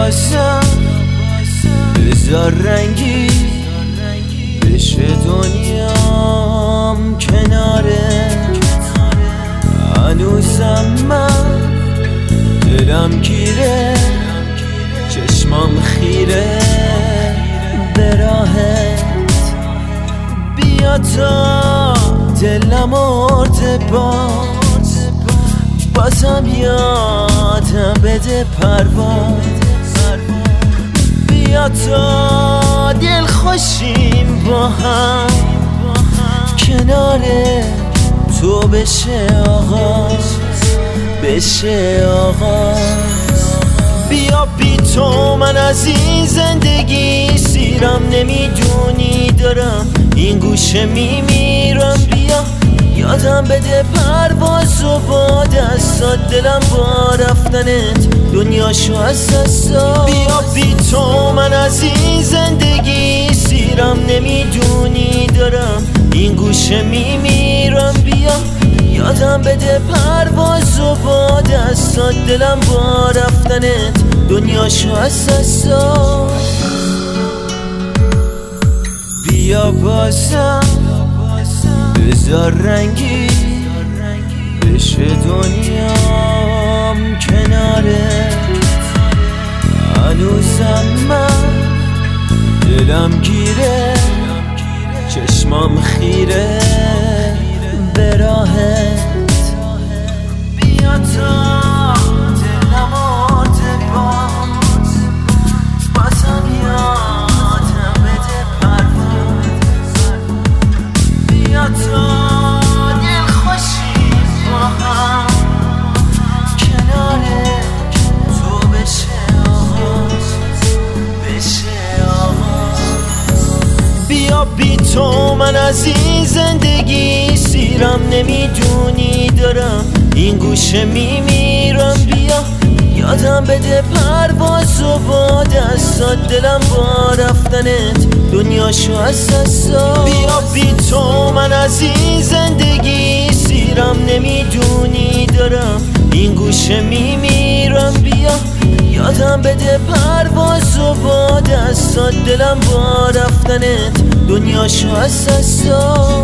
بازم بذار رنگی بشه دنیام کنارت. هنوزم من دلم گیره، چشمام خیره به راهت. بیا تا دلم مرده بازم یادم بده پرواز. بیا تا دل خوشیم با هم کنار تو بشه آغاز. بیا بی تو من از این زندگی سیرم، نمیدونی دارم این گوشه میمیرم. بیا یادم بده پرواز و با دستات، دلم با رفتنت دنیاشو از دستات. بیا بی تو من از این زندگی سیرم، نمیدونی دارم این گوشه میمیرم. بیا یادم بده پرواز و با دستات، دلم با رفتنت دنیاشو از دستات. بیا بازم بذار رنگی بشه دنیام کنارت. هنوزم من دلم گیره، چشمام خیره به راهت. بیا تا دلم مرده بازم یادم بده پرواز. بیا تا دل خوشیم با هم کنار تو بشه آغاز. بیا بی تو من از این زندگی سیرم، نمیدونی دارم این گوشه میمیرم. بیا یادم بده پرواز و با دستات، دلم با رفتنت دنیاشو از دستات. بیا بی تو من از این زندگی سیرم، نمیدونی دارم این گوشه میمیرم. بیا یادم بده پرواز و با دستات، دلم با رفتنت دنیاشو از دستات.